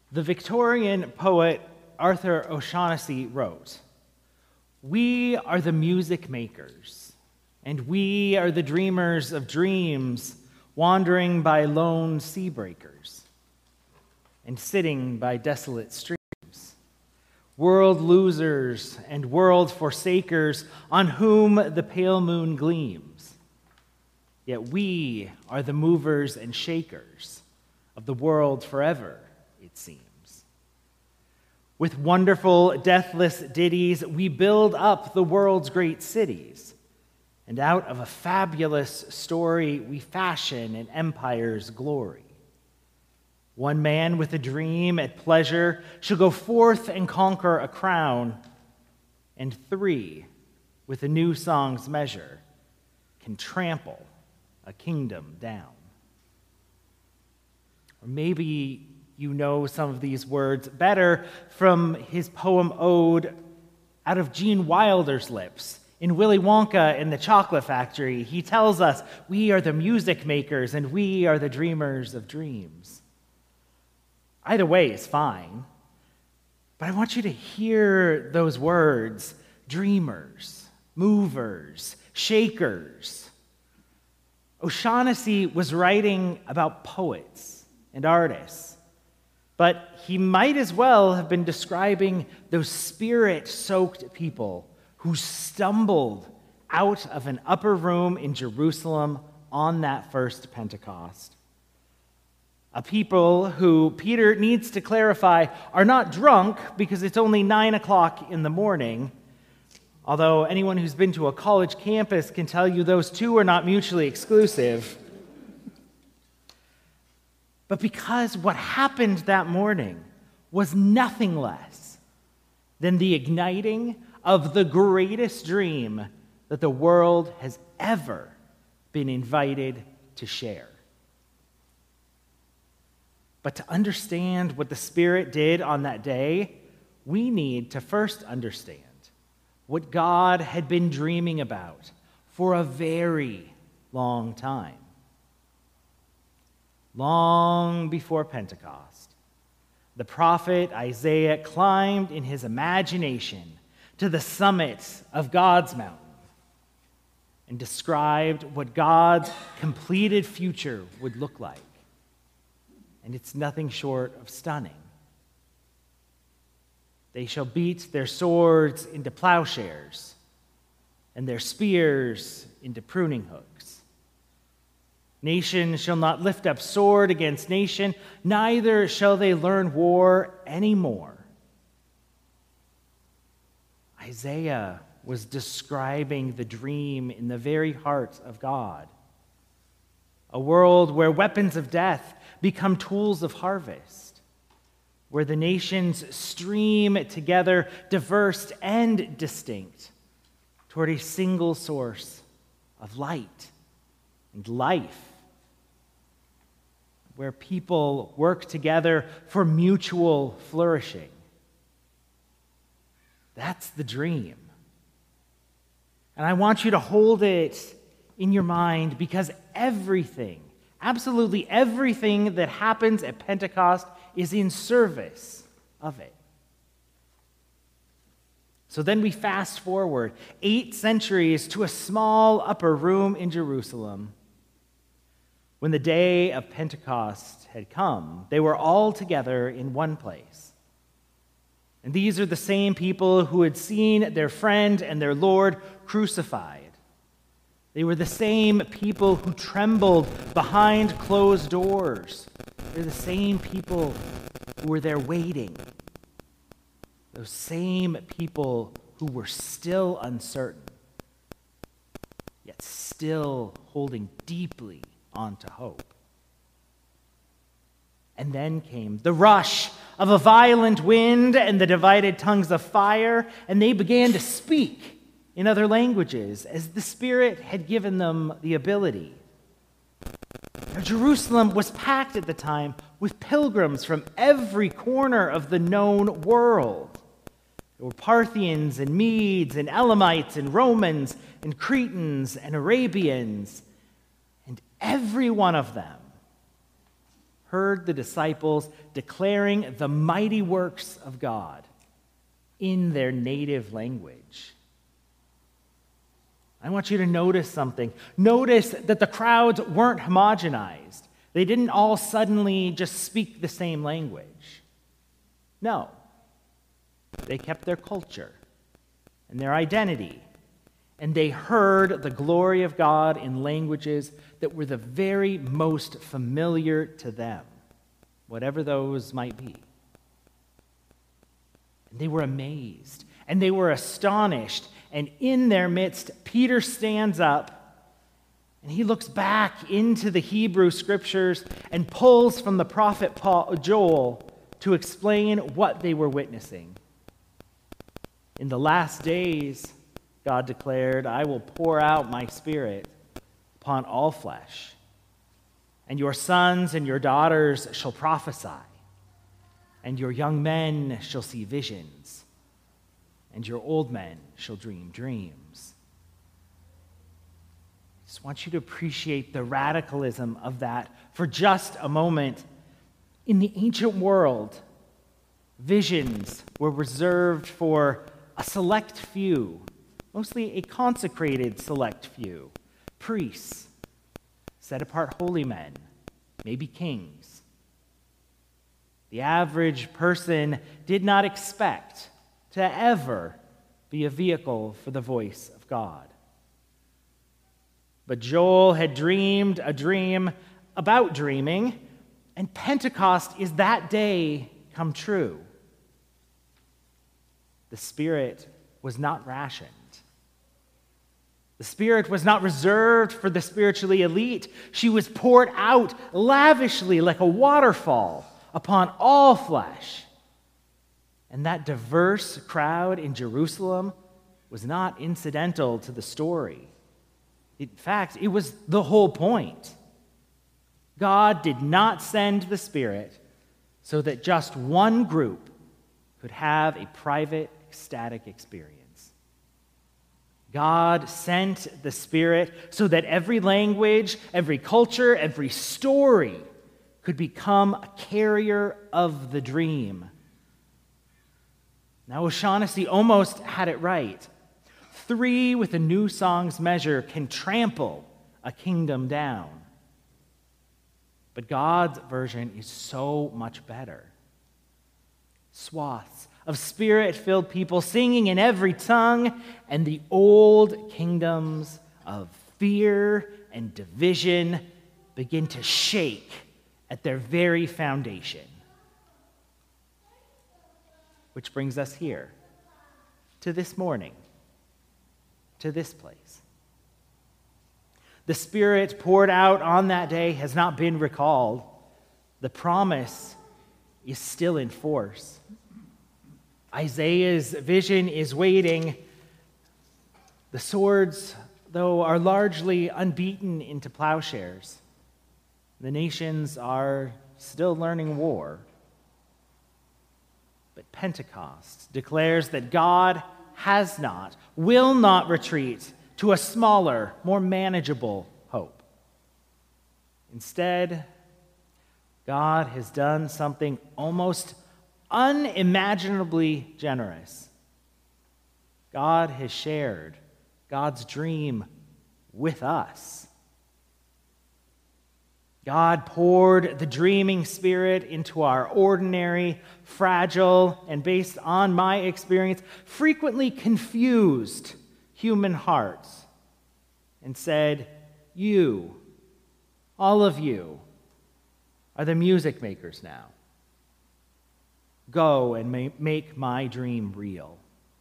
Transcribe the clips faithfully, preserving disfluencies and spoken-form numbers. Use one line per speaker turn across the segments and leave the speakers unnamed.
The Victorian poet Arthur O'Shaughnessy wrote, "We are the music makers, and we are the dreamers of dreams, wandering by lone sea breakers and sitting by desolate streams, world losers and world forsakers on whom the pale moon gleams. Yet we are the movers and shakers of the world forever, it seems. With wonderful, deathless ditties, we build up the world's great cities, and out of a fabulous story, we fashion an empire's glory. One man with a dream at pleasure shall go forth and conquer a crown, and three, with a new song's measure, can trample a kingdom down." Or maybe you know some of these words better from his poem Ode out of Gene Wilder's lips. In Willy Wonka and the Chocolate Factory, he tells us, "We are the music makers and we are the dreamers of dreams." Either way is fine, but I want you to hear those words, dreamers, movers, shakers. O'Shaughnessy was writing about poets and artists, but he might as well have been describing those spirit-soaked people who stumbled out of an upper room in Jerusalem on that first Pentecost. A people who, Peter needs to clarify, are not drunk because it's only nine o'clock in the morning, although anyone who's been to a college campus can tell you those two are not mutually exclusive. But because what happened that morning was nothing less than the igniting of the greatest dream that the world has ever been invited to share. But to understand what the Spirit did on that day, we need to first understand what God had been dreaming about for a very long time. Long before Pentecost, the prophet Isaiah climbed in his imagination to the summit of God's mountain and described what God's completed future would look like. And it's nothing short of stunning. They shall beat their swords into plowshares and their spears into pruning hooks. Nation shall not lift up sword against nation, neither shall they learn war anymore. Isaiah was describing the dream in the very heart of God. A world where weapons of death become tools of harvest, where the nations stream together, diverse and distinct, toward a single source of light and life, where people work together for mutual flourishing. That's the dream. And I want you to hold it in your mind because everything, absolutely everything that happens at Pentecost is in service of it. So then we fast forward eight centuries to a small upper room in Jerusalem. When the day of Pentecost had come, they were all together in one place. And these are the same people who had seen their friend and their Lord crucified. They were the same people who trembled behind closed doors. They're the same people who were there waiting. Those same people who were still uncertain, yet still holding deeply onto hope. And then came the rush of a violent wind and the divided tongues of fire, and they began to speak in other languages as the Spirit had given them the ability. Now, Jerusalem was packed at the time with pilgrims from every corner of the known world. There were Parthians and Medes and Elamites and Romans and Cretans and Arabians, and every one of them heard the disciples declaring the mighty works of God in their native language. I want you to notice something. Notice that the crowds weren't homogenized. They didn't all suddenly just speak the same language. No. They kept their culture and their identity, and they heard the glory of God in languages that were the very most familiar to them, whatever those might be. And they were amazed, and they were astonished, and in their midst, Peter stands up, and he looks back into the Hebrew Scriptures and pulls from the prophet Paul, Joel to explain what they were witnessing. In the last days, God declared, I will pour out my Spirit upon all flesh, and your sons and your daughters shall prophesy, and your young men shall see visions, and your old men shall dream dreams. I just want you to appreciate the radicalism of that for just a moment. In the ancient world, visions were reserved for a select few, mostly a consecrated select few, priests, set-apart holy men, maybe kings. The average person did not expect to ever be a vehicle for the voice of God. But Joel had dreamed a dream about dreaming, and Pentecost is that day come true. The Spirit was not rationed. The Spirit was not reserved for the spiritually elite. She was poured out lavishly like a waterfall upon all flesh. And that diverse crowd in Jerusalem was not incidental to the story. In fact, it was the whole point. God did not send the Spirit so that just one group could have a private, ecstatic experience. God sent the Spirit so that every language, every culture, every story could become a carrier of the dream. Now, O'Shaughnessy almost had it right. Three with a new song's measure can trample a kingdom down. But God's version is so much better. Swaths of Spirit-filled people singing in every tongue, and the old kingdoms of fear and division begin to shake at their very foundation. Which brings us here, to this morning, to this place. The Spirit poured out on that day has not been recalled. The promise is still in force. Isaiah's vision is waiting. The swords, though, are largely unbeaten into plowshares. The nations are still learning war. But Pentecost declares that God has not, will not retreat to a smaller, more manageable hope. Instead, God has done something almost unimaginably generous. God has shared God's dream with us. God poured the dreaming Spirit into our ordinary, fragile, and based on my experience, frequently confused human hearts and said, you, all of you, are the music makers now. Go and ma- make my dream real.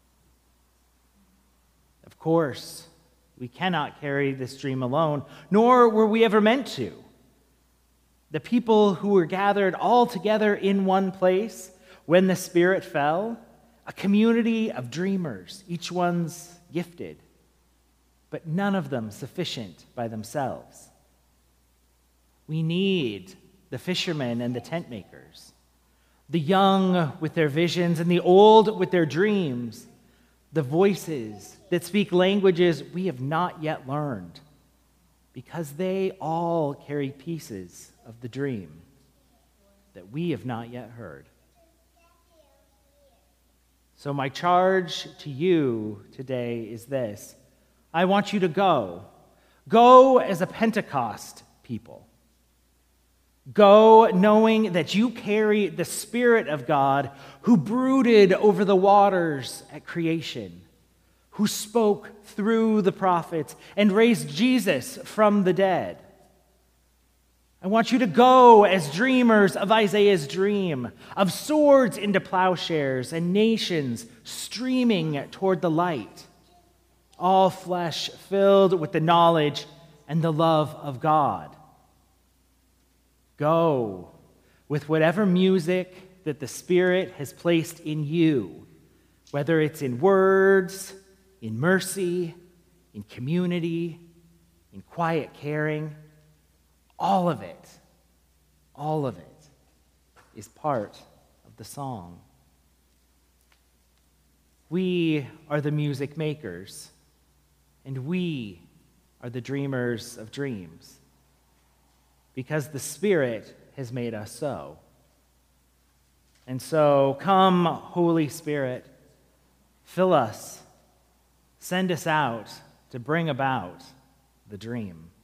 Of course, we cannot carry this dream alone, nor were we ever meant to. The people who were gathered all together in one place when the Spirit fell, a community of dreamers, each one's gifted, but none of them sufficient by themselves. We need the fishermen and the tent makers, the young with their visions and the old with their dreams, the voices that speak languages we have not yet learned, because they all carry pieces of the dream. that we have not yet heard. So my charge to you today is this. I want you to go. Go as a Pentecost people. Go knowing that you carry the Spirit of God who brooded over the waters at creation, who spoke through the prophets and raised Jesus from the dead. I want you to go as dreamers of Isaiah's dream, of swords into plowshares and nations streaming toward the light, all flesh filled with the knowledge and the love of God. Go with whatever music that the Spirit has placed in you, whether it's in words, in mercy, in community, in quiet caring. All of it, all of it is part of the song. We are the music makers, and we are the dreamers of dreams, because the Spirit has made us so. And so, come, Holy Spirit, fill us, send us out to bring about the dream.